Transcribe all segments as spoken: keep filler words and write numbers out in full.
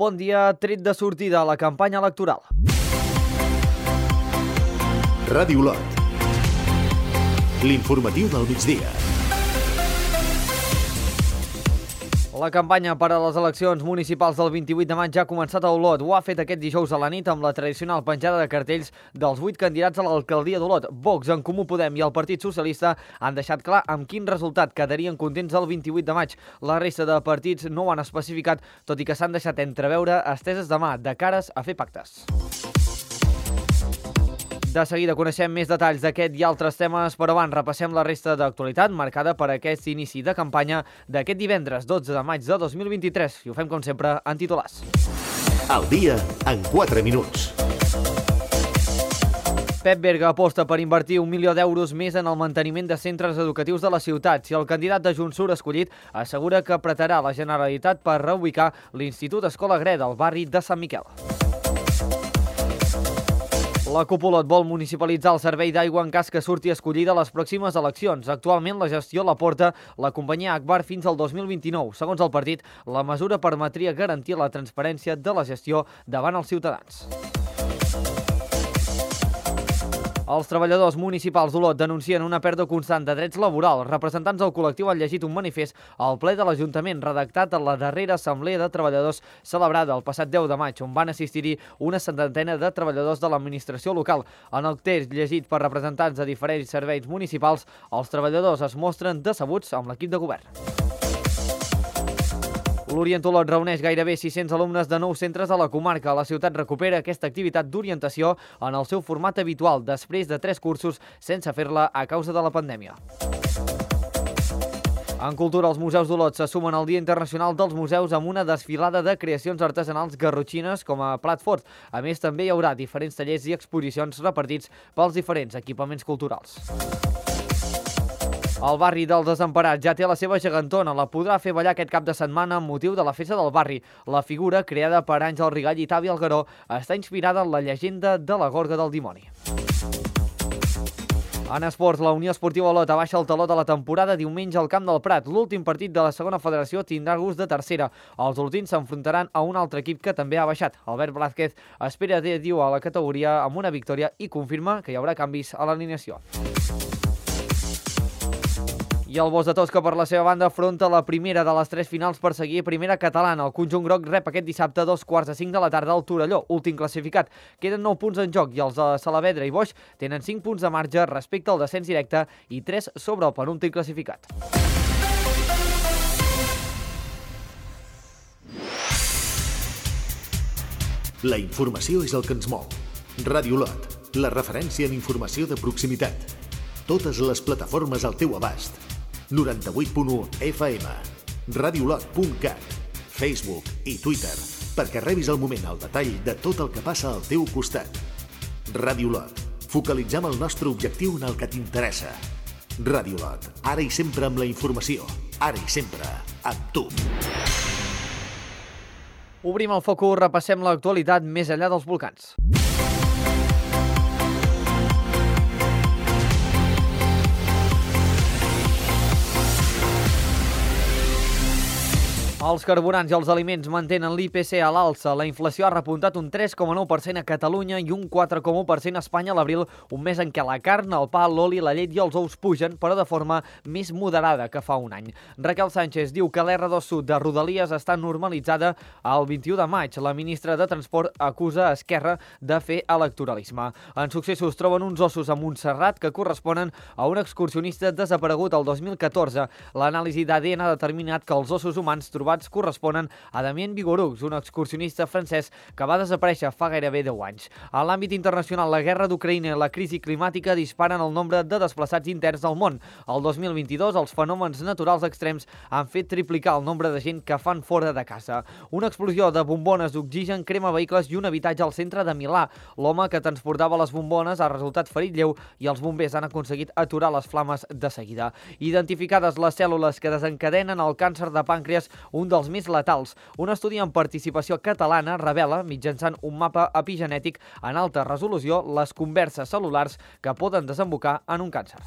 Bon dia, tret de sortida a la campanya electoral. Ràdio Lot. L'informatiu del migdia. La campanya per a les eleccions municipals del vint-i-vuit de maig ja ha començat a Olot. Ho ha fet aquest dijous a la nit amb la tradicional penjada de cartells dels vuit candidats a l'alcaldia d'Olot. Vox, En Comú Podem i el Partit Socialista han deixat clar amb quin resultat quedarien contents el vint-i-vuit de maig. La resta de partits no ho han especificat, tot i que s'han deixat entreveure esteses de mà de cares a fer pactes. De seguida coneixem més detalls d'aquest i altres temes, però abans repassem la resta d'actualitat marcada per aquest inici de campanya d'aquest divendres dotze de maig de dos mil vint-i-tres. I ho fem, com sempre, en titulars. El dia en quatre minuts. Pep Berga aposta per invertir un milió d'euros més en el manteniment de centres educatius de la ciutat. Si el candidat de Junts surt escollit, assegura que apretarà la Generalitat per reubicar l'Institut Escola Greda al barri de Sant Miquel. La CUP Olot vol municipalitzar el servei d'aigua en cas que surti escollida a les pròximes eleccions. Actualment la gestió la porta la companyia Akbar fins al dos mil vint-i-nou. Segons el partit, la mesura permetria garantir la transparència de la gestió davant els ciutadans. Els treballadors municipals d'Olot denuncien una pèrdua constant de drets laborals. Representants del col·lectiu han llegit un manifest al ple de l'Ajuntament redactat a la darrera assemblea de treballadors celebrada el passat deu de maig, on van assistir-hi una centena de treballadors de l'administració local. En el text llegit per representants de diferents serveis municipals, els treballadors es mostren decebuts amb l'equip de govern. L'Orient Olot reuneix gairebé sis-cents alumnes de nou centres a la comarca. La ciutat recupera aquesta activitat d'orientació en el seu format habitual, després de tres cursos sense fer-la a causa de la pandèmia. En cultura, els museus d'Olot se sumen al Dia Internacional dels Museus amb una desfilada de creacions artesanals garrotxines com a plat fort. A més, també hi haurà diferents tallers i exposicions repartits pels diferents equipaments culturals. El barri dels Desemparats ja té la seva gegantona. La podrà fer ballar aquest cap de setmana amb motiu de la festa del barri. La figura, creada per Àngel Rigall i Tavi Algueró, està inspirada en la llegenda de la Gorga del Dimoni. En esports, la Unió Esportiva Olot abaixa el taló de la temporada diumenge al Camp del Prat. L'últim partit de la segona federació tindrà gust de tercera. Els olotins s'enfrontaran a un altre equip que també ha baixat. Albert Blázquez espera de diu a la categoria amb una victòria i confirma que hi haurà canvis a l'alineació. I el Bos de Tosca, per la seva banda, afronta la primera de les tres finals per seguir primera catalana. El conjunt groc rep aquest dissabte a dos quarts de cinc de la tarda al Torelló, últim classificat. Queden nou punts en joc i els de Salavedra i Boix tenen cinc punts de marge respecte al descens directe i tres sobre el penúltim classificat. La informació és el que ens mou. Ràdio Lot, la referència en informació de proximitat. Totes les plataformes al teu abast. noranta-vuit punt u F M, radiolot punt cat, Facebook i Twitter, perquè rebis al moment el detall de tot el que passa al teu costat. Ràdio Lot, focalitzem el nostre objectiu en el que t'interessa. Ràdio Lot, ara i sempre amb la informació, ara i sempre amb tu. Obrim el focus, repassem l'actualitat més enllà dels volcans. Els carburants i els aliments mantenen l'I P C a l'alça. La inflació ha repuntat un tres coma nou per cent a Catalunya i un quatre coma u per cent a Espanya a l'abril, un mes en què la carn, el pa, l'oli, la llet i els ous pugen, però de forma més moderada que fa un any. Raquel Sánchez diu que l'R dos Sud de Rodalies està normalitzada al vint-i-u de maig. La ministra de Transport acusa a Esquerra de fer electoralisme. En successos troben uns ossos a Montserrat que corresponen a un excursionista desaparegut el dos mil catorze. L'anàlisi d'A D N ha determinat que els ossos humans trobats corresponen a Damien Vigorux, un excursionista francès que va desaparèixer fa gairebé deu anys. A l'àmbit internacional, la guerra d'Ucraïna i la crisi climàtica disparen el nombre de desplaçats interns al món. El dos mil vint-i-dos, els fenòmens naturals extrems han fet triplicar el nombre de gent que fan fora de casa. Una explosió de bombones d'oxigen crema vehicles i un habitatge al centre de Milà. L'home que transportava les bombones ha resultat ferit lleu i els bombers han aconseguit aturar les flames de seguida. Identificades les cèl·lules que desencadenen el càncer de pàncreas, un dels més letals. Un estudi amb participació catalana revela, mitjançant un mapa epigenètic en alta resolució, les converses cel·lulars que poden desembocar en un càncer.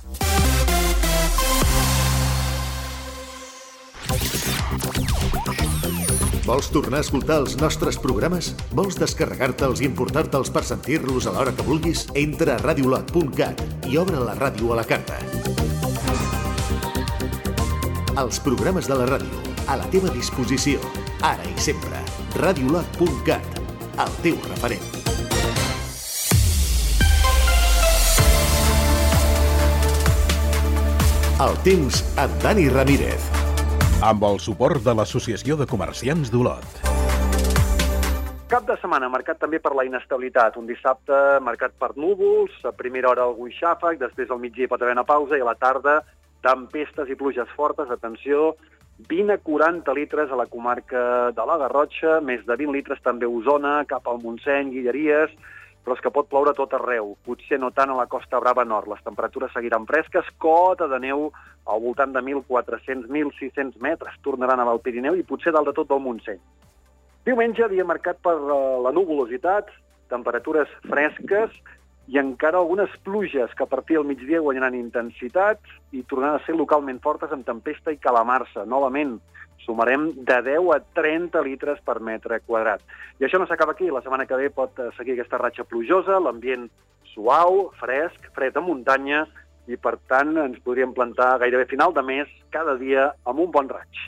Vols tornar a escoltar els nostres programes? Vols descarregar-te'ls i importar-te'ls per sentir-los a l'hora que vulguis? Entra a radiolot punt cat i obre la ràdio a la carta. Els programes de la ràdio, a la teva disposició, ara i sempre. radiolot punt cat, el teu referent. El temps amb Dani Ramírez. Amb el suport de l'Associació de Comerciants d'Olot. Cap de setmana marcat també per la inestabilitat. Un dissabte marcat per núvols, a primera hora algun xàfec, després al migdia pot haver una pausa i a la tarda tempestes i pluges fortes. Atenció, vint a quaranta litres a la comarca de la Garrotxa, més de vint litres també a Osona, cap al Montseny, Guilleries, però és que pot ploure tot arreu. Potser no tant a la Costa Brava Nord. Les temperatures seguiran fresques, cota de neu al voltant de mil quatre-cents a mil sis-cents metres. Tornaran a al Pirineu i potser dalt de tot del Montseny. Diumenge, dia marcat per la nuvolositat, temperatures fresques i encara algunes pluges que a partir del migdia guanyaran intensitat i tornaran a ser localment fortes amb tempesta i calamarsa. Novament, sumarem de deu a trenta litres per metre quadrat. I això no s'acaba aquí. La setmana que ve pot seguir aquesta ratxa plujosa, l'ambient suau, fresc, fred a muntanya i, per tant, ens podríem plantar gairebé final de mes cada dia amb un bon raig.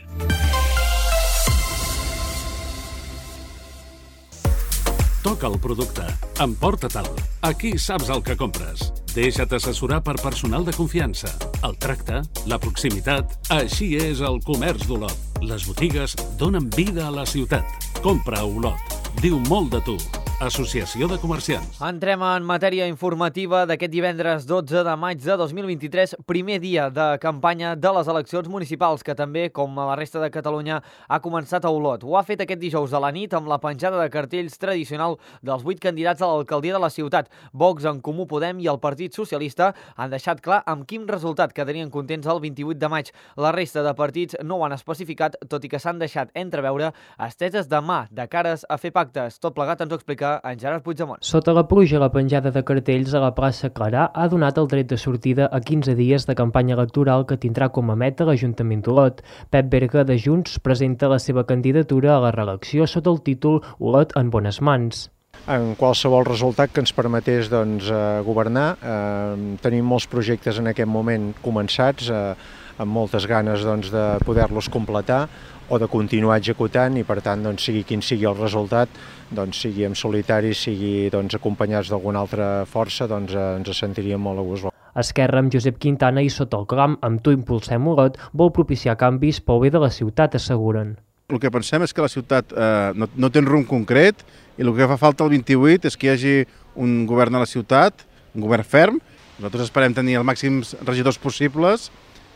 Toca el producte. Emporta-te'l. Aquí saps el que compres. Deixa't assessorar per personal de confiança. El tracte, la proximitat... Així és el comerç d'Olot. Les botigues donen vida a la ciutat. Compra a Olot. Diu molt de tu. Associació de Comerciants. Entrem en matèria informativa d'aquest divendres dotze de maig de dos mil vint-i-tres, primer dia de campanya de les eleccions municipals, que també, com a la resta de Catalunya, ha començat a Olot. Ho ha fet aquest dijous a la nit amb la penjada de cartells tradicional dels vuit candidats a l'alcaldia de la ciutat. Vox, En Comú Podem i el Partit Socialista han deixat clar amb quin resultat quedarien contents el vint-i-vuit de maig. La resta de partits no ho han especificat, tot i que s'han deixat entreveure esteses de mà de cares a fer pactes. Tot plegat ens ho explica en Gerard Puigdemont. Sota la pluja, la penjada de cartells a la plaça Clarà ha donat el tret de sortida a quinze dies de campanya electoral que tindrà com a meta l'Ajuntament d'Olot. Pep Berga, de Junts, presenta la seva candidatura a la reelecció sota el títol Olot en bones mans. En qualsevol resultat que ens permetés doncs, eh, governar. Eh, tenim molts projectes en aquest moment començats, eh, amb moltes ganes doncs, de poder-los completar o de continuar executant i, per tant, doncs, sigui quin sigui el resultat, doncs, sigui en solitari, sigui doncs, acompanyats d'alguna altra força, doncs, eh, ens sentiríem molt a gust. Esquerra, amb Josep Quintana i sota el clam Amb tu impulsem Olot, vol propiciar canvis pel bé de la ciutat, asseguren. El que pensem és que la ciutat eh, no, no té un rumb concret i el que fa falta el vint-i-vuit és que hi hagi un govern a la ciutat, un govern ferm. Nosaltres esperem tenir els màxims regidors possibles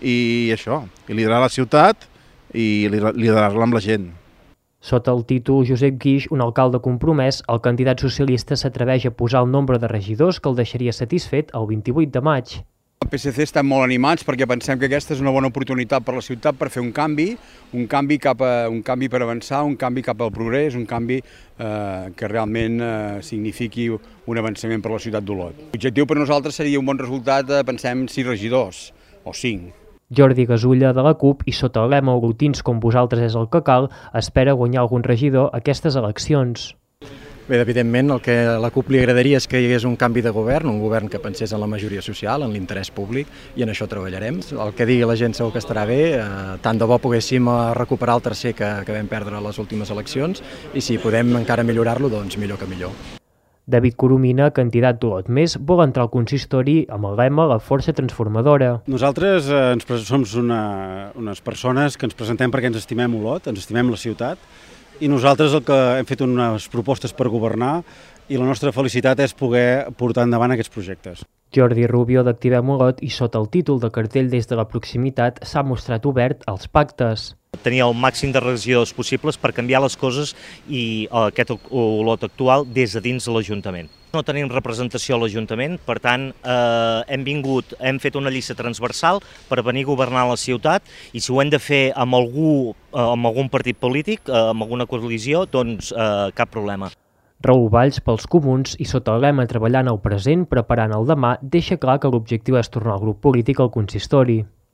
i això, i liderar la ciutat i liderar-la amb la gent. Sota el títol Josep Guix, un alcalde compromès, el candidat socialista s'atreveix a posar el nombre de regidors que el deixaria satisfet el vint-i-vuit de maig. El P S C estem molt animats perquè pensem que aquesta és una bona oportunitat per la ciutat per fer un canvi, un canvi, cap a, un canvi per avançar, un canvi cap al progrés, un canvi eh, que realment eh, signifiqui un avançament per la ciutat d'Olot. L'objectiu per nosaltres seria un bon resultat, eh, pensem, sis regidors o cinc. Jordi Gasulla, de la CUP, i sota el lema Olotins com vosaltres és el que cal, espera guanyar algun regidor a aquestes eleccions. Bé, evidentment, el que a la CUP li agradaria és que hi hagués un canvi de govern, un govern que pensés en la majoria social, en l'interès públic, i en això treballarem. El que digui la gent segur que estarà bé, eh, tant de bo poguéssim recuperar el tercer que, que vam perdre a les últimes eleccions, i si podem encara millorar-lo, doncs millor que millor. David Coromina, candidat d'Olot Més, vol entrar al consistori amb el lema La Força Transformadora. Nosaltres eh, ens som una, unes persones que ens presentem perquè ens estimem Olot, ens estimem la ciutat, i nosaltres el que hem fet unes propostes per governar i la nostra felicitat és poder portar endavant aquests projectes. Jordi Rubio, d'Activem Olot, i sota el títol de cartell Des de la proximitat, s'ha mostrat obert als pactes. Tenir el màxim de regidors possibles per canviar les coses i aquest Olot actual des de dins de l'Ajuntament. No tenim representació a l'Ajuntament, per tant, eh, hem vingut, hem fet una llista transversal per venir a governar la ciutat i si ho hem de fer amb, algú, eh, amb algun partit polític, eh, amb alguna coalició, doncs eh, cap problema. Raül Valls, pels Comuns, i sota el lema Treballant el present, preparant el demà, deixa clar que l'objectiu és tornar el grup polític al consistori.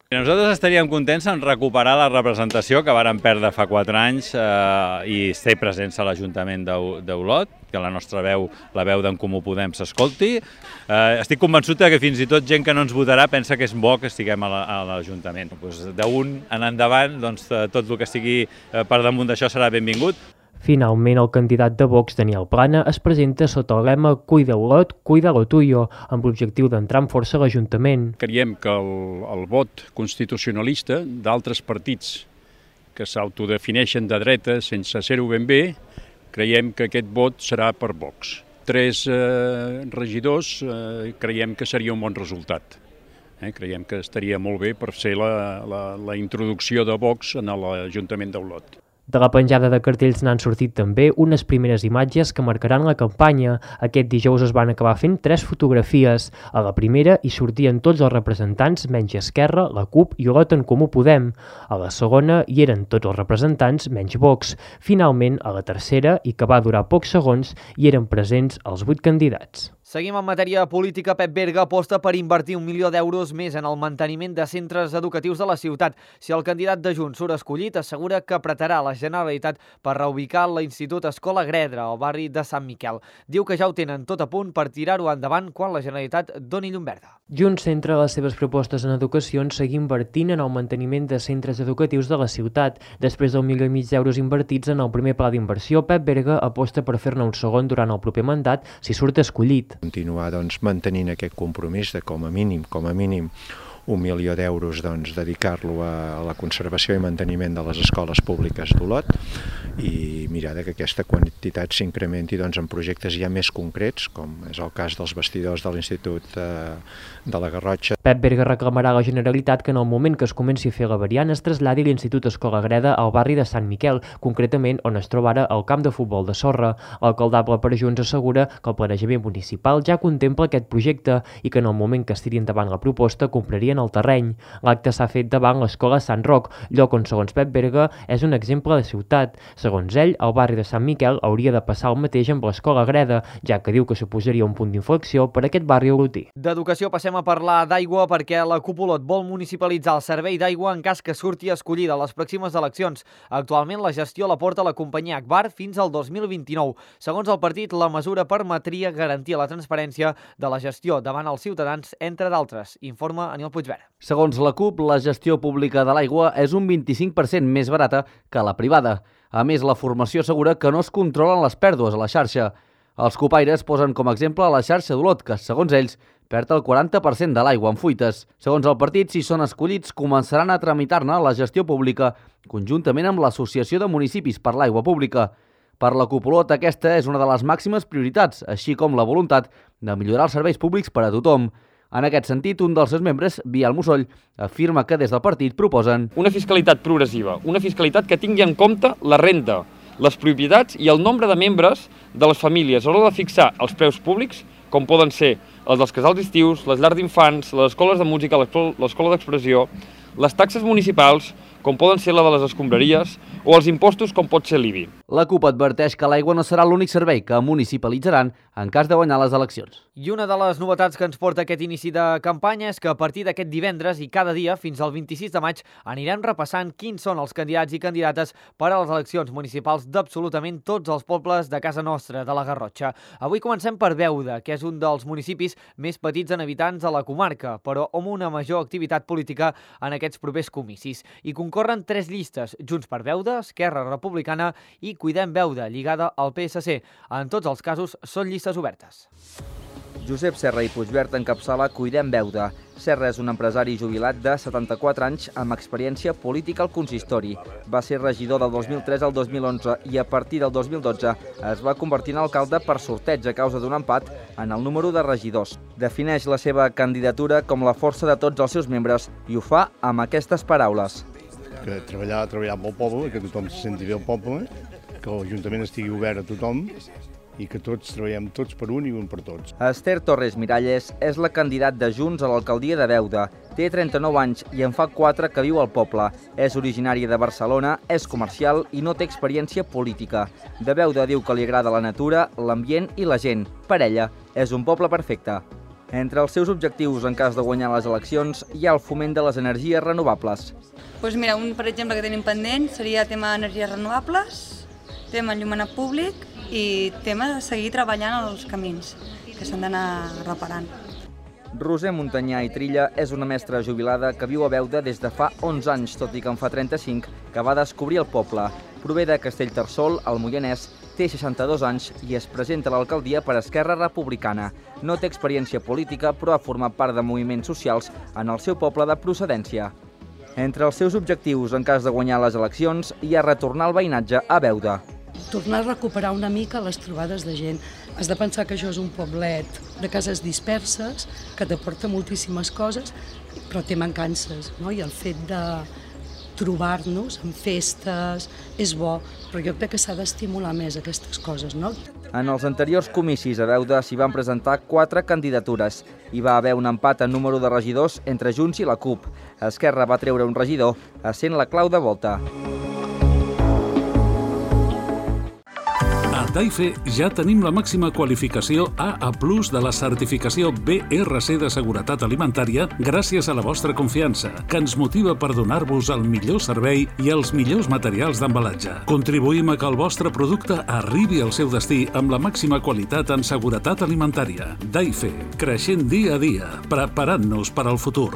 Nosaltres estaríem contents en recuperar la representació que vàrem perdre fa quatre anys eh, i ser presents a l'Ajuntament d'Olot, que la nostra veu, la veu d'en Comú Podem, s'escolti. Eh, estic convençut que fins i tot gent que no ens votarà pensa que és bo que estiguem a l'Ajuntament. Pues d'un en endavant, doncs, tot el que estigui per damunt d'això serà benvingut. Finalment, el candidat de Vox, Daniel Plana, es presenta sota el lema Cuida Olot, cuida lo tuyo, amb l'objectiu d'entrar amb força a l'Ajuntament. Creiem que el, el vot constitucionalista d'altres partits que s'autodefineixen de dreta sense ser-ho ben bé, creiem que aquest vot serà per Vox. Tres eh, regidors eh, creiem que seria un bon resultat. Eh, creiem que estaria molt bé per ser la, la, la introducció de Vox en l'Ajuntament d'Olot. De la penjada de cartells n'han sortit també unes primeres imatges que marcaran la campanya. Aquest dijous es van acabar fent tres fotografies. A la primera hi sortien tots els representants, menys Esquerra, la CUP i Olot en Comú Podem. A la segona hi eren tots els representants, menys Vox. Finalment, a la tercera, i que va durar pocs segons, hi eren presents els vuit candidats. Seguim en matèria política. Pep Berga aposta per invertir un milió d'euros més en el manteniment de centres educatius de la ciutat. Si el candidat de Junts surt escollit, assegura que apretarà la Generalitat per reubicar l'Institut Escola Gredra al barri de Sant Miquel. Diu que ja ho tenen tot a punt per tirar-ho endavant quan la Generalitat doni llum verda. Junts centra les seves propostes en educació en seguir invertint en el manteniment de centres educatius de la ciutat. Després del milió i mig d'euros invertits en el primer pla d'inversió, Pep Berga aposta per fer-ne un segon durant el proper mandat si surt escollit. Continuar doncs, mantenint aquest compromís de com a mínim, com a mínim, un milió d'euros doncs, dedicar-lo a la conservació i manteniment de les escoles públiques d'Olot i mirar que aquesta quantitat s'incrementi doncs, en projectes ja més concrets, com és el cas dels vestidors de l'Institut de la Garrotxa. Pep Berga reclamarà a la Generalitat que en el moment que es comenci a fer la variant es traslladi l'Institut Escola Greda al barri de Sant Miquel, concretament on es troba ara el camp de futbol de sorra. L'alcaldable per Junts assegura que el planejament municipal ja contempla aquest projecte i que en el moment que es tiri endavant la proposta comprarien el terreny. L'acte s'ha fet davant l'escola Sant Roc, lloc on, segons Pep Berga, és un exemple de ciutat. Segons ell, el barri de Sant Miquel hauria de passar el mateix amb l'escola Greda, ja que diu que suposaria un punt d'inflexió per a aquest barri olotí. D'educació passem a parlar d'aigua perquè la CUP Olot vol municipalitzar el servei d'aigua en cas que surti escollida a les pròximes eleccions. Actualment la gestió la porta la companyia Agbar fins al dos mil vint-i-nou. Segons el partit, la mesura permetria garantir la transparència de la gestió davant els ciutadans, entre d'altres, informa Aniol Puigverd. Segons la CUP, la gestió pública de l'aigua és un vint-i-cinc per cent més barata que la privada. A més, la formació assegura que no es controlen les pèrdues a la xarxa. Els copaires posen com a exemple la xarxa d'Olot, que, segons ells, perd el quaranta per cent de l'aigua en fuites. Segons el partit, si són escollits, començaran a tramitar-ne la gestió pública, conjuntament amb l'Associació de Municipis per l'Aigua Pública. Per la CUP Olot, aquesta és una de les màximes prioritats, així com la voluntat de millorar els serveis públics per a tothom. En aquest sentit, un dels seus membres, Biel Musoll, afirma que des del partit proposen una fiscalitat progressiva, una fiscalitat que tingui en compte la renda, les propietats i el nombre de membres de les famílies a l'hora de fixar els preus públics, com poden ser els dels casals d'estius, les llars d'infants, les escoles de música, l'escola d'expressió, les taxes municipals, com poden ser la de les escombraries, o els impostos com pot ser l'I B I. La CUP adverteix que l'aigua no serà l'únic servei que municipalitzaran en cas de guanyar les eleccions. I una de les novetats que ens porta aquest inici de campanya és que a partir d'aquest divendres i cada dia fins al vint-i-sis de maig anirem repassant quins són els candidats i candidates per a les eleccions municipals d'absolutament tots els pobles de casa nostra, de la Garrotxa. Avui comencem per Beuda, que és un dels municipis més petits en habitants a la comarca, però amb una major activitat política en aquests propers comicis. I concorren tres llistes, Junts per Beuda, Esquerra Republicana i Cuidem Beuda, lligada al P S C. En tots els casos són llistes obertes. Josep Serra i Puigverd encapçala Cuidem Beuda. Serra és un empresari jubilat de setanta-quatre anys amb experiència política al consistori. Va ser regidor del dos mil tres al dos mil onze i a partir del dos mil dotze es va convertir en alcalde per sorteig a causa d'un empat en el número de regidors. Defineix la seva candidatura com la força de tots els seus membres i ho fa amb aquestes paraules. Que treballar, treballar pel poble, que tothom se senti bé al poble, que l'Ajuntament estigui obert a tothom i que tots treballem tots per un i un per tots. Esther Torres Miralles és la candidat de Junts a l'alcaldia de Beuda. Té trenta-nou anys i en fa quatre que viu al poble. És originària de Barcelona, és comercial i no té experiència política. De Beuda diu que li agrada la natura, l'ambient i la gent. Per ella, és un poble perfecte. Entre els seus objectius en cas de guanyar les eleccions hi ha el foment de les energies renovables. Doncs mira, un per exemple que tenim pendent seria tema d'energies renovables, tema enllumenat públic i tema de seguir treballant als camins, que s'han d'anar reparant. Roser Montanyà i Trilla és una mestra jubilada que viu a Beuda des de fa onze anys, tot i que en fa trenta-cinc, que va descobrir el poble. Prové de Castellterçol, al Moianès, té seixanta-dos anys i es presenta a l'alcaldia per Esquerra Republicana. No té experiència política, però ha format part de moviments socials en el seu poble de procedència. Entre els seus objectius en cas de guanyar les eleccions hi ha retornar el veïnatge a Beuda. Tornar a recuperar una mica les trobades de gent. Has de pensar que això és un poblet de cases disperses, que t'aporta moltíssimes coses, però té mancances, no? I el fet de trobar-nos en festes és bo, però jo crec que s'ha d'estimular més aquestes coses, no? En els anteriors comicis a Beuda s'hi van presentar quatre candidatures. Hi va haver un empat en número de regidors entre Junts i la CUP. Esquerra va treure un regidor, essent la clau de volta. A Daife ja tenim la màxima qualificació A A plus de la certificació B R C de seguretat alimentària gràcies a la vostra confiança, que ens motiva per donar-vos el millor servei i els millors materials d'embalatge. Contribuïm a que el vostre producte arribi al seu destí amb la màxima qualitat en seguretat alimentària. Daife, creixent dia a dia, preparant-nos per al futur.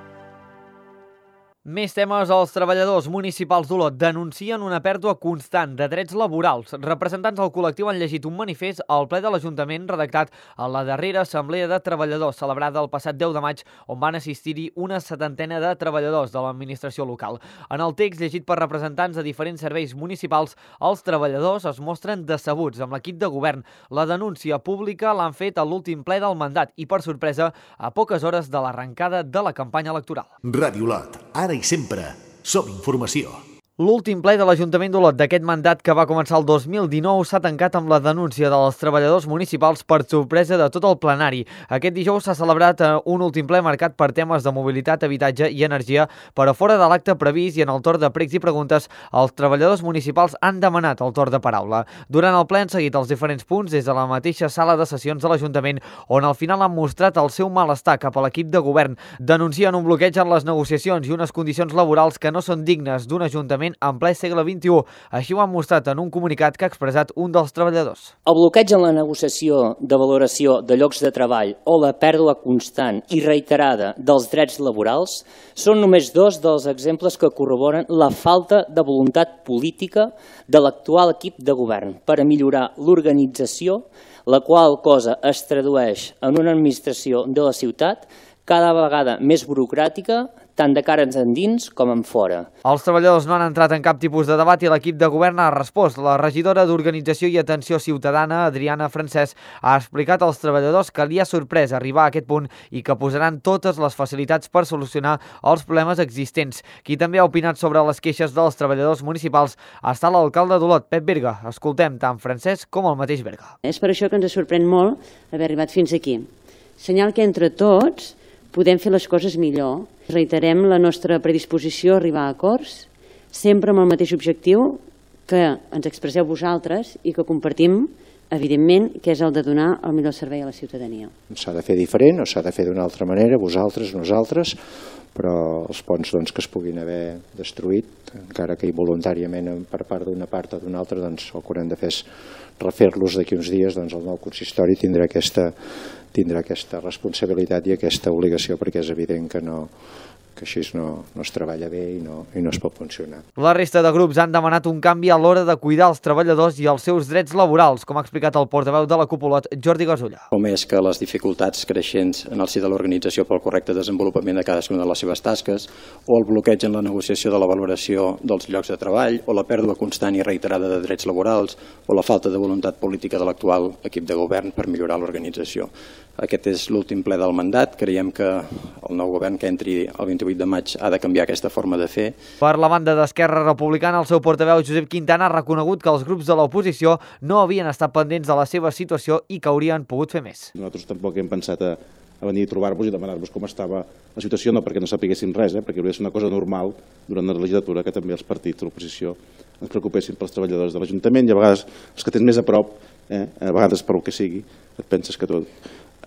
Més temes. Els treballadors municipals d'Olot denuncien una pèrdua constant de drets laborals. Representants del col·lectiu han llegit un manifest al ple de l'Ajuntament redactat a la darrera assemblea de treballadors celebrada el passat deu de maig, on van assistir-hi una setantena de treballadors de l'administració local. En el text llegit per representants de diferents serveis municipals, els treballadors es mostren decebuts amb l'equip de govern. La denúncia pública l'han fet a l'últim ple del mandat i, per sorpresa, a poques hores de l'arrencada de la campanya electoral. Ràdio Olot, ara i sempre, som informació. L'últim ple de l'Ajuntament d'Olot d'aquest mandat, que va començar el dos mil dinou, s'ha tancat amb la denúncia dels treballadors municipals per sorpresa de tot el plenari. Aquest dijous s'ha celebrat un últim ple marcat per temes de mobilitat, habitatge i energia, però fora de l'acte previst i en el torn de pregs i preguntes, els treballadors municipals han demanat el torn de paraula. Durant el ple han seguit els diferents punts des de la mateixa sala de sessions de l'Ajuntament, on al final han mostrat el seu malestar cap a l'equip de govern. Denuncien un bloqueig en les negociacions i unes condicions laborals que no són dignes d'un ajuntament en ple segle vint-i-u. Així ho han mostrat en un comunicat que ha expressat un dels treballadors. El bloqueig en la negociació de valoració de llocs de treball o la pèrdua constant i reiterada dels drets laborals són només dos dels exemples que corroboren la falta de voluntat política de l'actual equip de govern per a millorar l'organització, la qual cosa es tradueix en una administració de la ciutat cada vegada més burocràtica, tant de cara endins com en fora. Els treballadors no han entrat en cap tipus de debat i l'equip de govern ha respost. La regidora d'Organització i Atenció Ciutadana, Adriana Francesc, ha explicat als treballadors que li ha sorprès arribar a aquest punt i que posaran totes les facilitats per solucionar els problemes existents. Qui també ha opinat sobre les queixes dels treballadors municipals ha estat l'alcalde d'Olot, Pep Berga. Escoltem tant Francesc com el mateix Berga. És per això que ens sorprèn molt haver arribat fins aquí. Senyal que entre tots podem fer les coses millor. Reiterem la nostra predisposició a arribar a acords, sempre amb el mateix objectiu que ens expresseu vosaltres i que compartim, evidentment, que és el de donar el millor servei a la ciutadania. S'ha de fer diferent o s'ha de fer d'una altra manera, vosaltres, nosaltres, però els ponts doncs, que es puguin haver destruït, encara que involuntàriament per part d'una part o d'una altra, doncs, el que haurem de fer és refer-los d'aquí uns dies, doncs el nou consistori tindrà aquesta, tindrà aquesta responsabilitat i aquesta obligació, perquè és evident que no que així no, no es treballa bé i no, i no es pot funcionar. La resta de grups han demanat un canvi a l'hora de cuidar els treballadors i els seus drets laborals, com ha explicat el portaveu de la Cupolot, Jordi Gasulla. Com és que les dificultats creixents en el si de l'organització pel correcte desenvolupament de cadascuna de les seves tasques, o el bloqueig en la negociació de la valoració dels llocs de treball, o la pèrdua constant i reiterada de drets laborals, o la falta de voluntat política de l'actual equip de govern per millorar l'organització. Aquest és l'últim ple del mandat. Creiem que el nou govern que entri el vint-i-vuit de maig ha de canviar aquesta forma de fer. Per la banda d'Esquerra Republicana, el seu portaveu Josep Quintana ha reconegut que els grups de l'oposició no havien estat pendents de la seva situació i que haurien pogut fer més. Nosaltres tampoc hem pensat a, a venir a trobar-vos i demanar-vos com estava la situació, no perquè no sapiguéssim res, eh, perquè hauria de ser una cosa normal durant la legislatura que també els partits de l'oposició ens preocupessin pels treballadors de l'Ajuntament i a vegades els que tens més a prop, eh, a vegades per el que sigui, et penses que tot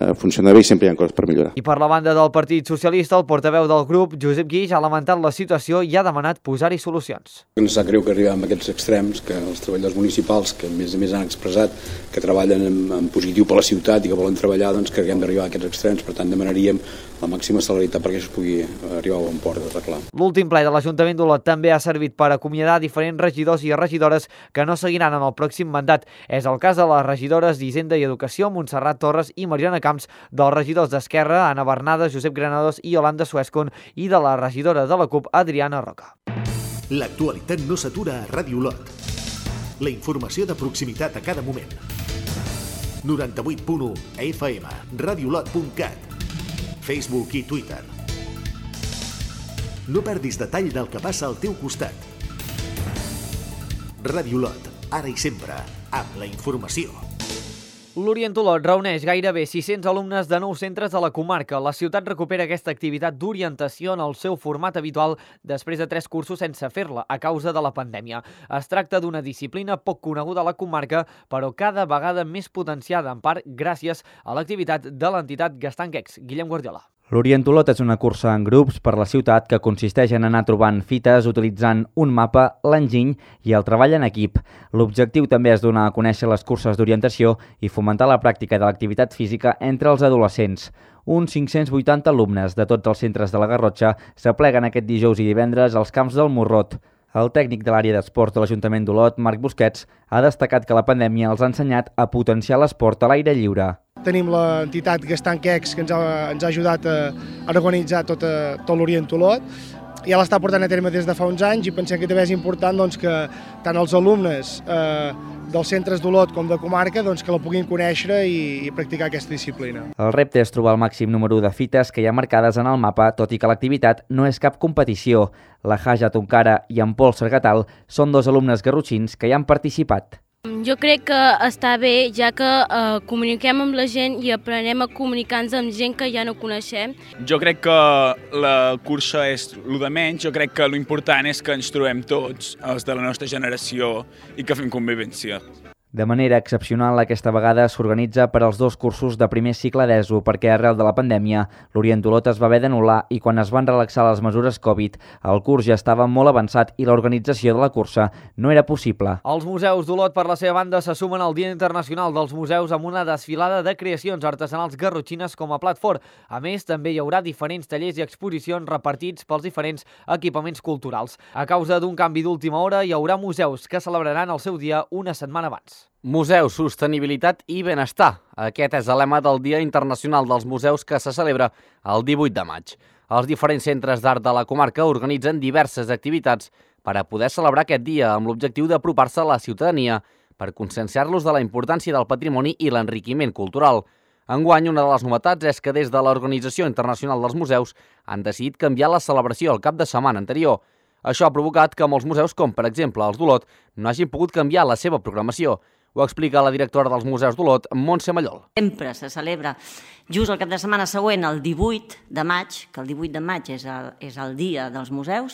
funciona bé i sempre hi ha coses per millorar. I per la banda del Partit Socialista, el portaveu del grup, Josep Guix, ha lamentat la situació i ha demanat posar-hi solucions. Ens sap greu que arribem a aquests extrems, que els treballadors municipals, que a més a més han expressat que treballen en, en positiu per la ciutat i que volen treballar, doncs que haguem d'arribar a aquests extrems. Per tant, demanaríem la màxima celeritat perquè això es pugui arribar a bon port de reclam. L'últim ple de l'Ajuntament d'Olot també ha servit per acomiadar diferents regidors i regidores que no seguiran en el pròxim mandat. És el cas de les regidores d'Hisenda i Educació, Montserrat Torres i Mariona Camps, dels regidors d'Esquerra, Anna Bernada, Josep Granados i Yolanda Suescon, i de la regidora de la CUP, Adriana Roca. L'actualitat no s'atura a Ràdio Olot. La informació de proximitat a cada moment. noranta-vuit punt u F M, radiolot punt cat, Facebook i Twitter. No perdis detall del que passa al teu costat. Ràdio Olot, ara i sempre, amb la informació. L'Orient Olot reuneix gairebé sis-cents alumnes de nou centres de la comarca. La ciutat recupera aquesta activitat d'orientació en el seu format habitual després de tres cursos sense fer-la a causa de la pandèmia. Es tracta d'una disciplina poc coneguda a la comarca, però cada vegada més potenciada, en part gràcies a l'activitat de l'entitat Gastanquex. Guillem Guardiola. L'Orient Olot és una cursa en grups per la ciutat que consisteix en anar trobant fites utilitzant un mapa, l'enginy i el treball en equip. L'objectiu també és donar a conèixer les curses d'orientació i fomentar la pràctica de l'activitat física entre els adolescents. Uns cinc-cents vuitanta alumnes de tots els centres de la Garrotxa s'apleguen aquest dijous i divendres als camps del Morrot. El tècnic de l'àrea d'esports de l'Ajuntament d'Olot, Marc Busquets, ha destacat que la pandèmia els ha ensenyat a potenciar l'esport a l'aire lliure. Tenim l'entitat Gastanquex, que ens ha, ens ha ajudat a, a organitzar tot, a, tot l'Orient Olot. Ja l'està portant a terme des de fa uns anys i pensem que també és important doncs, que tant els alumnes eh, dels centres d'Olot com de comarca doncs, que la puguin conèixer i, i practicar aquesta disciplina. El repte és trobar el màxim número de fites que hi ha marcades en el mapa, tot i que l'activitat no és cap competició. La Haja Tonkara i en Pol Sergatal són dos alumnes garrotxins que hi han participat. Jo crec que està bé, ja que eh, comuniquem amb la gent i aprenem a comunicar-nos amb gent que ja no coneixem. Jo crec que la cursa és el de menys, jo crec que l'important és que ens trobem tots, els de la nostra generació, i que fem convivència. De manera excepcional, aquesta vegada s'organitza per als dos cursos de primer cicle d'ESO perquè arrel de la pandèmia l'Orient Olot es va haver d'anul·lar i quan es van relaxar les mesures Covid, el curs ja estava molt avançat i l'organització de la cursa no era possible. Els museus d'Olot, per la seva banda, se sumen al Dia Internacional dels Museus amb una desfilada de creacions artesanals garrotxines com a plat fort. A més, també hi haurà diferents tallers i exposicions repartits pels diferents equipaments culturals. A causa d'un canvi d'última hora, hi haurà museus que celebraran el seu dia una setmana abans. Museus, sostenibilitat i benestar. Aquest és el lema del Dia Internacional dels Museus que se celebra el divuit de maig. Els diferents centres d'art de la comarca organitzen diverses activitats per a poder celebrar aquest dia amb l'objectiu d'apropar-se a la ciutadania per conscienciar-los de la importància del patrimoni i l'enriquiment cultural. Enguany, una de les novetats és que des de l'Organització Internacional dels Museus han decidit canviar la celebració el cap de setmana anterior. Això ha provocat que molts museus, com per exemple els d'Olot, no hagin pogut canviar la seva programació. Ho explica la directora dels Museus d'Olot, Montse Mallol. Sempre se celebra just el cap de setmana següent, el divuit de maig, que el divuit de maig és el, és el dia dels museus,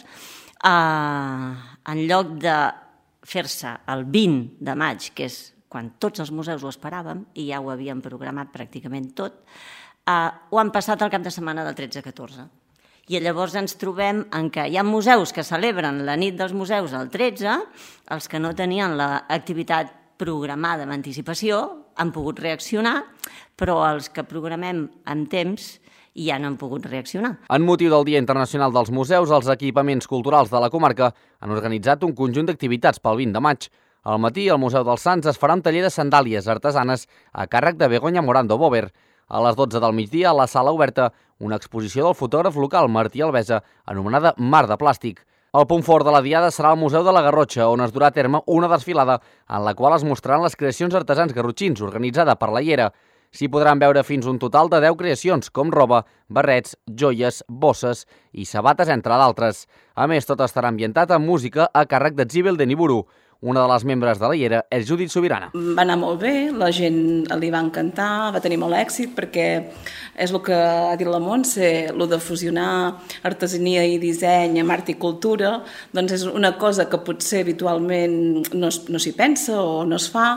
eh, en lloc de fer-se el vint de maig, que és quan tots els museus ho esperàvem, i ja ho havíem programat pràcticament tot, eh, ho han passat al cap de setmana del tretze a catorze. I llavors ens trobem en què hi ha museus que celebren la nit dels museus el tretze, els que no tenien l'activitat programada amb anticipació han pogut reaccionar, però els que programem amb temps ja no han pogut reaccionar. En motiu del Dia Internacional dels Museus, els equipaments culturals de la comarca han organitzat un conjunt d'activitats pel vint de maig. Al matí, al Museu dels Sants es farà un taller de sandàlies artesanes a càrrec de Begoña Morando Bover. A les dotze del migdia, a la sala oberta, una exposició del fotògraf local Martí Alvesa, anomenada Mar de Plàstic. El punt fort de la diada serà el Museu de la Garrotxa, on es durà a terme una desfilada en la qual es mostraran les creacions artesans garrotxins, organitzada per la Llera. S'hi podran veure fins un total de deu creacions, com roba, barrets, joies, bosses i sabates, entre d'altres. A més, tot estarà ambientat amb música a càrrec de Zibel de Niburu. Una de les membres de la Llera és Judit Sobirana. Va anar molt bé, la gent li va encantar, va tenir molt èxit, perquè és el que ha dit la Montse, el de fusionar artesania i disseny amb art i cultura, doncs és una cosa que potser habitualment no, no s'hi pensa o no es fa,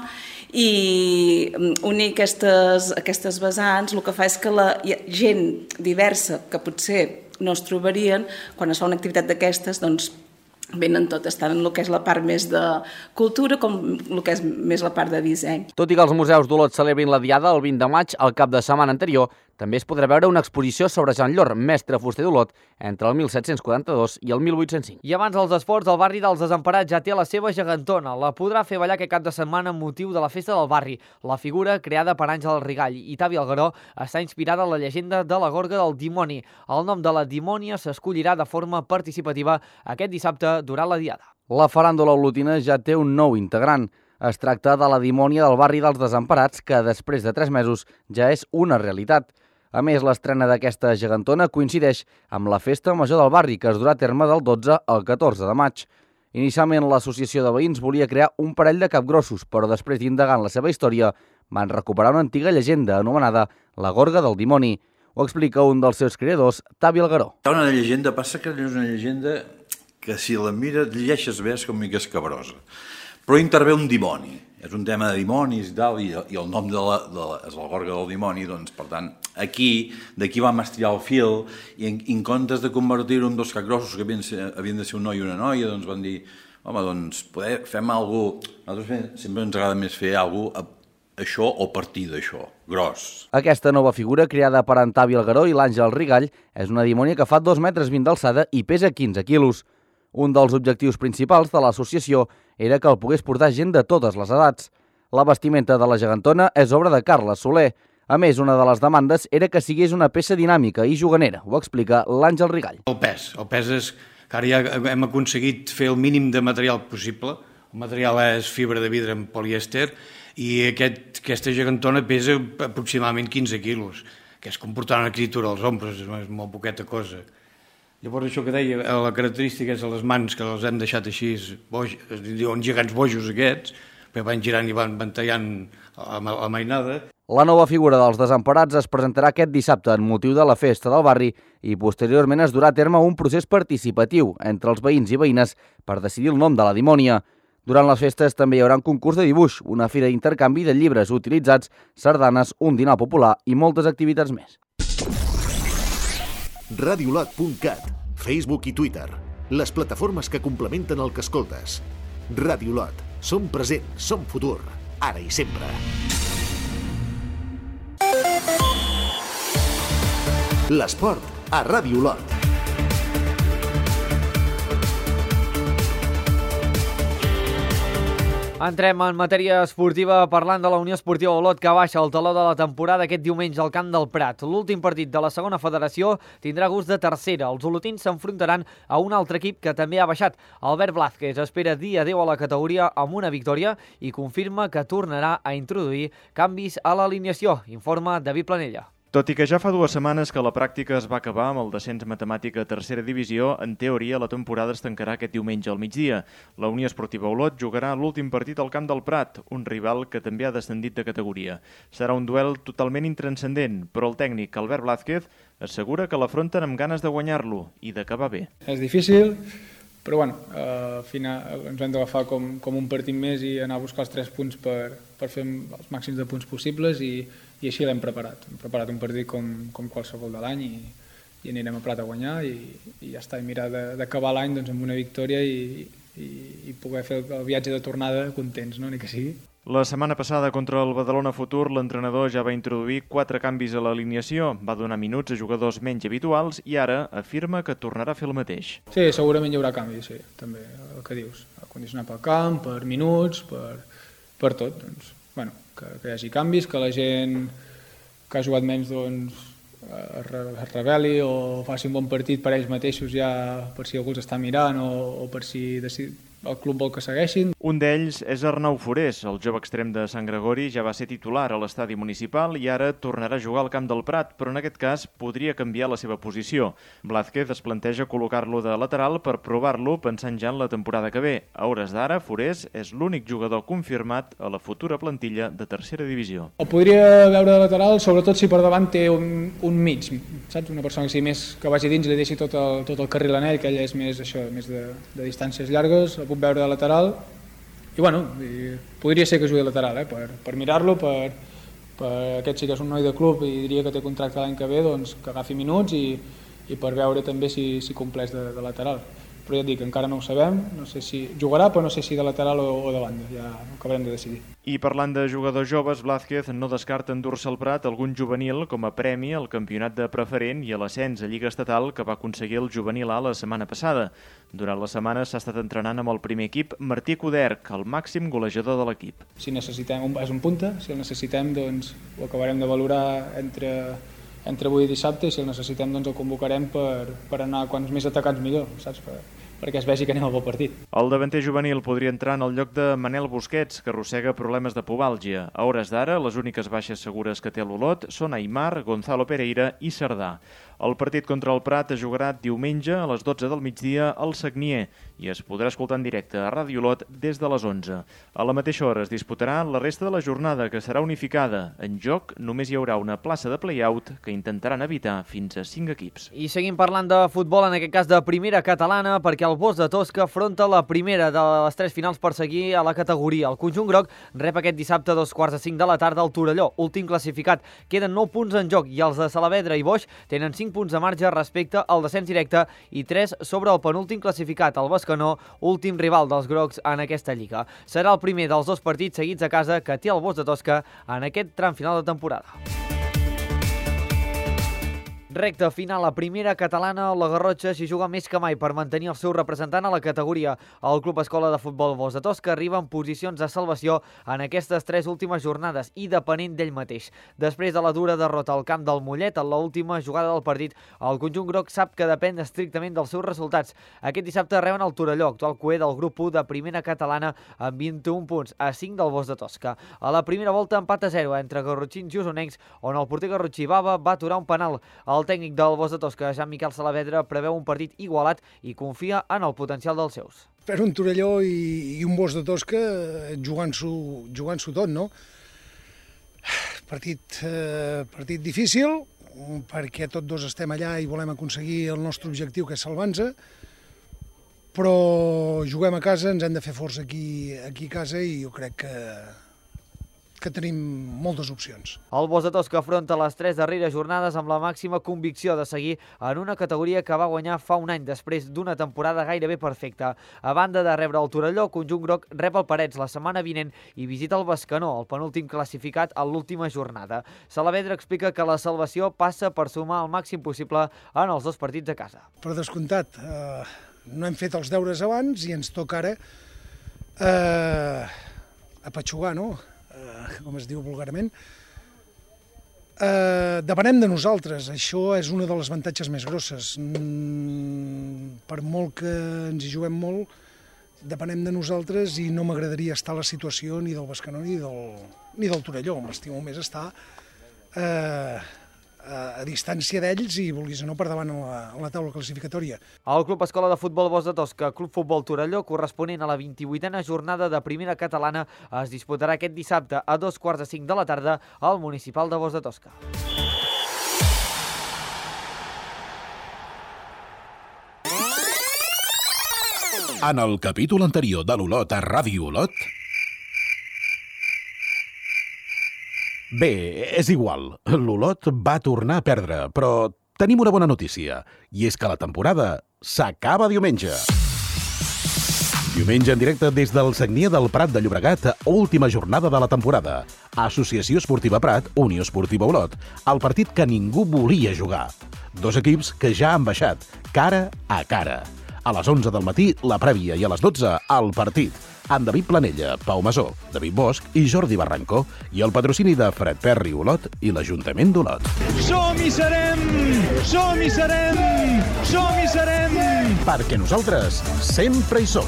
i unir aquestes, aquestes vessants el que fa és que la gent diversa que potser no es trobarien, quan es fa una activitat d'aquestes, doncs venen totes, tant en el que és la part més de cultura com el que és més la part de disseny. Tot i que els museus d'Olot celebrin la Diada el vint de maig, al cap de setmana anterior, també es podrà veure una exposició sobre Joan Llor, mestre fuster d'Olot, entre el mil set-cents quaranta-dos i el mil vuit-cents cinc. I abans dels esports, el barri dels Desemparats ja té la seva gegantona. La podrà fer ballar aquest cap de setmana amb motiu de la festa del barri. La figura, creada per Àngel Rigall i Tavi Algueró, està inspirada en la llegenda de la Gorga del Dimoni. El nom de la Dimònia s'escollirà de forma participativa aquest dissabte durant la Diada. La faràndula olotina ja té un nou integrant. Es tracta de la Dimònia del barri dels Desemparats, que després de tres mesos ja és una realitat. A més, l'estrena d'aquesta gegantona coincideix amb la Festa Major del barri, que es durà a terme del dotze al catorze de maig. Inicialment, l'associació de veïns volia crear un parell de capgrossos, però després d'indagar en la seva història, van recuperar una antiga llegenda anomenada la Gorga del Dimoni. Ho explica un dels seus creadors, Tavi Algueró. Hi ha una llegenda, passa que és una llegenda que si la mires, llegeixes bé, és com mica escabrosa. Però intervé un dimoni. És un tema de dimonis i tal, i, i el nom de la, de la, és la Gorga del Dimoni, doncs, per tant, aquí, d'aquí vam estirar el fil, i en, en comptes de convertir-ho en dos capgrossos que havien, ser, havien de ser un noi i una noia, doncs van dir, home, doncs, poder, fem alguna cosa, nosaltres sempre ens agrada més fer alguna cosa, això o partir d'això, gros. Aquesta nova figura, creada per en Tavi Algueró i l'Àngel Rigall, és una dimònia que fa dos metres vint d'alçada i pesa quinze quilos. Un dels objectius principals de l'associació era que el pogués portar gent de totes les edats. La vestimenta de la gegantona és obra de Carles Soler. A més, una de les demandes era que sigués una peça dinàmica i juganera, ho explica l'Àngel Rigall. El pes. El pes és que ara ja hem aconseguit fer el mínim de material possible. El material és fibra de vidre amb polièster i aquest, aquesta gegantona pesa aproximadament quinze quilos, que és com portar una criatura als ombres, és molt poqueta cosa. Llavors, això que deia, la característica és a les mans, que les hem deixat així, boj, es diuen gegants bojos aquests, que van girant i van, van tallant la mainada. La nova figura dels Desemparats es presentarà aquest dissabte en motiu de la festa del barri i posteriorment es durà a terme un procés participatiu entre els veïns i veïnes per decidir el nom de la dimònia. Durant les festes també hi haurà un concurs de dibuix, una fira d'intercanvi de llibres utilitzats, sardanes, un dinar popular i moltes activitats més. radiolot punt cat, Facebook i Twitter, les plataformes que complementen el que escoltes. Radiolot, som present, som futur, ara i sempre. L'esport a Radiolot. Entrem en matèria esportiva parlant de la Unió Esportiva Olot, que baixa el taló de la temporada aquest diumenge al Camp del Prat. L'últim partit de la segona federació tindrà gust de tercera. Els olotins s'enfrontaran a un altre equip que també ha baixat. Albert Blázquez espera dir adéu a la categoria amb una victòria i confirma que tornarà a introduir canvis a l'alineació, informa David Planella. Tot i que ja fa dues setmanes que la pràctica es va acabar amb el descens matemàtic a tercera divisió, en teoria la temporada es tancarà aquest diumenge al migdia. La Unió Esportiva Olot jugarà l'últim partit al Camp del Prat, un rival que també ha descendit de categoria. Serà un duel totalment intranscendent, però el tècnic Albert Blázquez assegura que l'afronten amb ganes de guanyar-lo i d'acabar bé. És difícil, però bueno, al final ens hem d'agafar com, com un partit més i anar a buscar els tres punts per, per fer els màxims de punts possibles i, i així l'hem preparat. Hem preparat un partit com, com qualsevol de l'any i, i anirem a Prat a guanyar i, i ja està, i mirar d'acabar l'any doncs, amb una victòria i, i, i poder fer el viatge de tornada contents, no? Ni que sigui. La setmana passada contra el Badalona Futur, l'entrenador ja va introduir quatre canvis a l'alineació, va donar minuts a jugadors menys habituals i ara afirma que tornarà a fer el mateix. Sí, segurament hi haurà canvis, sí, també, el que dius, condicionar pel camp, per minuts, per, per tot, doncs, bueno, que, que hi hagi canvis, que la gent que ha jugat menys doncs, es rebel·li o faci un bon partit per ells mateixos ja per si algú els està mirant o, o per si decid, el club vol que segueixin. Un d'ells és Arnau Forés, el jove extrem de Sant Gregori, ja va ser titular a l'estadi municipal i ara tornarà a jugar al Camp del Prat, però en aquest cas podria canviar la seva posició. Blázquez es planteja col·locar-lo de lateral per provar-lo pensant ja en la temporada que ve. A hores d'ara, Forés és l'únic jugador confirmat a la futura plantilla de tercera divisió. El podria veure de lateral, sobretot si per davant té un, un mig, saps? Una persona que, sigui més, que vagi dins i li deixi tot el, tot el carril en ell, que ell és més, això, més de, de distàncies llargues, el puc veure de lateral, i bueno, i podria ser que jugui lateral, eh? per, per mirar-lo, per, per aquest sí que és un noi de club i diria que té contracte l'any que ve, doncs que agafi minuts i, i per veure també si, si compleix de, de lateral. Però ja et dic, encara no ho sabem, no sé si jugarà, però no sé si de lateral o, o de banda, ja ho acabarem de decidir. I parlant de jugadors joves, Blázquez no descarta endur-se al Prat algun juvenil com a premi al campionat de preferent i a l'ascens a Lliga Estatal que va aconseguir el juvenil A la setmana passada. Durant la setmana s'ha estat entrenant amb el primer equip Martí Coderc, el màxim golejador de l'equip. Si necessitem, un, és un punta, si el necessitem doncs ho acabarem de valorar entre, entre avui i dissabte i si el necessitem doncs el convocarem per, per anar quants més atacants millor, saps? Per, perquè es vegi que anem al bon partit. El davanter juvenil podria entrar en el lloc de Manel Busquets, que arrossega problemes de pubàlgia. A hores d'ara, les úniques baixes segures que té l'Olot són Aimar, Gonzalo Pereira i Cerdà. El partit contra el Prat es jugarà diumenge a les dotze del migdia al Sagnier i es podrà escoltar en directe a Ràdio Olot des de les onze. A la mateixa hora es disputarà la resta de la jornada, que serà unificada. En joc només hi haurà una plaça de play-out que intentaran evitar fins a cinc equips. I seguim parlant de futbol, en aquest cas de primera catalana, perquè el Bosch de Tosca afronta la primera de les tres finals per seguir a la categoria. El conjunt groc rep aquest dissabte a dos quarts de cinc de la tarda al Torelló, últim classificat. Queden nou punts en joc i els de Saavedra i Boix tenen cinc punts de marge respecte al descens directe i tres sobre el penúltim classificat, el Bescanó, últim rival dels grocs en aquesta lliga. Serà el primer dels dos partits seguits a casa que té el Bosch de Tosca en aquest tram final de temporada. Recte final a primera catalana, la Garrotxa s'hi juga més que mai per mantenir el seu representant a la categoria. El Club Escola de Futbol Bosch de Tosca arriba en posicions de salvació en aquestes tres últimes jornades i depenent d'ell mateix. Després de la dura derrota al camp del Mollet en l'última jugada del partit, el conjunt groc sap que depèn estrictament dels seus resultats. Aquest dissabte reben el Torelló, actual cuer del grup u de primera catalana, amb vint-i-un punts a cinc del Bosch de Tosca. A la primera volta empat a zero entre garrotxins i usonencs, on el porter garrotxí Bava va aturar un penal. El tècnic del Bosch de Tosca, Jean-Miquel Saavedra, preveu un partit igualat i confia en el potencial dels seus. Per un Torelló i, i un Bosch de Tosca jugant-s'ho jugant-s'ho tot, no? Partit, eh, partit difícil, perquè tots dos estem allà i volem aconseguir el nostre objectiu, que és salvar-nos, però juguem a casa, ens hem de fer força aquí, aquí a casa i jo crec que que tenim moltes opcions. El Bosch de Tosca afronta les tres darreres jornades amb la màxima convicció de seguir en una categoria que va guanyar fa un any després d'una temporada gairebé perfecta. A banda de rebre el Torelló, el conjunt groc rep el Parets la setmana vinent i visita el Bescanó, el penúltim classificat a l'última jornada. Saavedra explica que la salvació passa per sumar el màxim possible en els dos partits a casa. Per descomptat, eh, no hem fet els deures abans i ens toca ara eh, apatxugar, no?, com es diu vulgarment, eh, depenem de nosaltres. Això és una de les avantatges més grosses. Mm, per molt que ens hi juguem molt, depenem de nosaltres i no m'agradaria estar a la situació ni del Bescanó ni del, ni del Torelló. M'estimo més estar eh, a, a distància d'ells i, vulguis o no, per davant a la, a la taula classificatòria. El Club Escola de Futbol Bosch de Tosca, Club Futbol Torelló, corresponent a la vint-i-vuitena jornada de primera catalana, es disputarà aquest dissabte a dos quarts de cinc de la tarda al Municipal de Bosch de Tosca. En el capítol anterior de l'Olot a Ràdio Olot... Bé, és igual. L'Olot va tornar a perdre, però tenim una bona notícia, i és que la temporada s'acaba diumenge. Diumenge en directe des del Sagnier del Prat de Llobregat, última jornada de la temporada. Associació Esportiva Prat, Unió Esportiva Olot, el partit que ningú volia jugar. Dos equips que ja han baixat, cara a cara. A les onze del matí, la prèvia, i a les dotze, el partit. Amb David Planella, Pau Masó, David Bosch i Jordi Barranco, i el patrocini de Fred Perry Olot i l'Ajuntament d'Olot. Som-hi serem! Som-hi serem! Som-hi serem! Perquè nosaltres sempre hi som.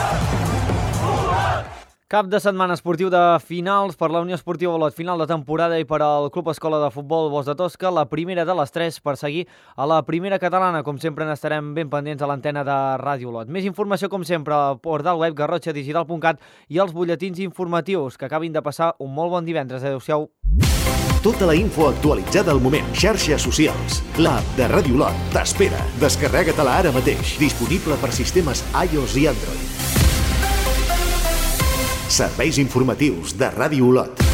Cap de setmana esportiu de finals per la Unió Esportiva Olot, final de temporada, i per al Club Escola de Futbol Bosch de Tosca, la primera de les tres per seguir a la primera catalana. Com sempre, n'estarem ben pendents a l'antena de Ràdio Olot. Més informació, com sempre, al portal web garrotxa digital punt cat i els butlletins informatius. Que acabin de passar un molt bon divendres. Adéu-siau. Tota la info actualitzada al moment. Xarxes socials. L'app de Ràdio Olot t'espera. Descarrega-te-la ara mateix. Disponible per sistemes iOS i Android. Serveis informatius de Ràdio Olot.